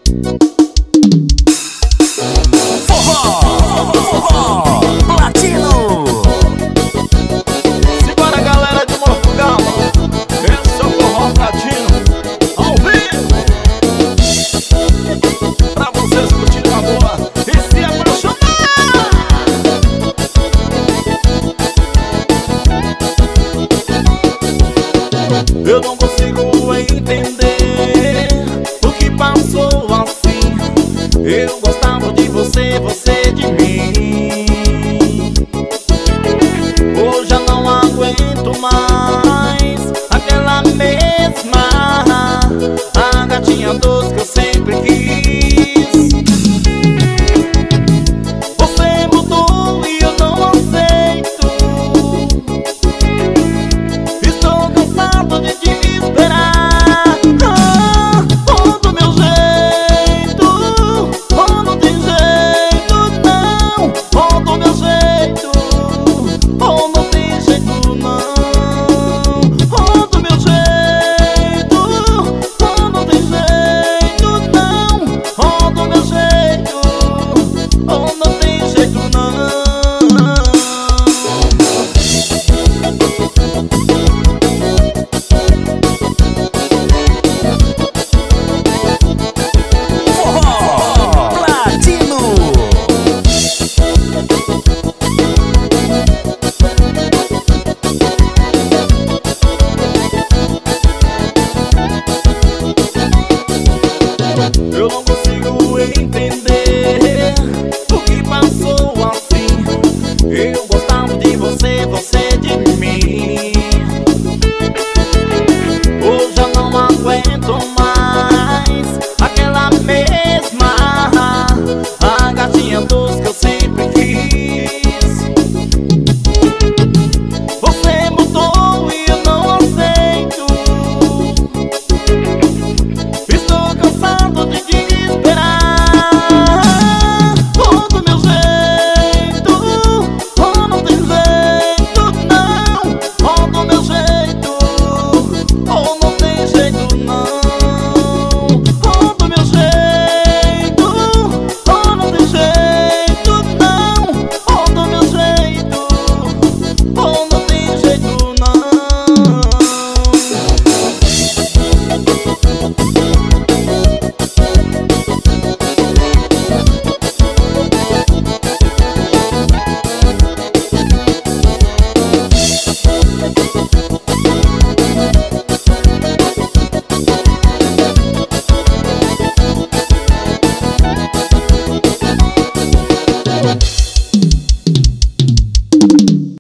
Forró Latino. Simbora, galera de Portugal, esse é o Forró Latino ao vivo, pra vocês curtirem uma boa e se apaixonar. Eu não consigo entender o que passou assim. Eu gostava de você, você de mim. Hoje eu não aguento mais aquela mesma, a gatinha doce que eu sempre quis. Você mudou e eu não aceito. Estou cansado de te esperar. Oh, do meu jeito, oh, não tem jeito não. Oh, do meu jeito, oh, não tem jeito não. Oh, do meu jeito, oh, não tem jeito não. Oh, do meu jeito, oh, não tem jeito não. Forró Latino. Eu não consigo entender